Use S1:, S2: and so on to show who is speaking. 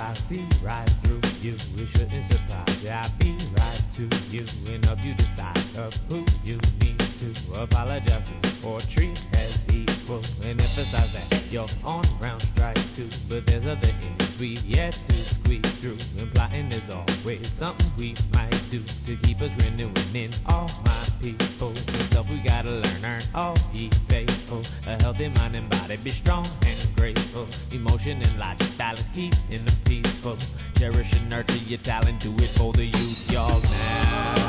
S1: I see right through you. It shouldn't surprise you. I be right to you and help you decide of who you need to apologize to or treat as equal and emphasize that you're on round strike two. But there's other ends we've yet to squeeze through, and plotting is always something we might do to keep us renewing in all my people. For self we gotta learn, earn all ye faithful. A healthy mind and body, be strong and graceful. Emotion and logic balance, keep in the peaceful. Cherish and nurture your talent, do it for the youth, y'all now.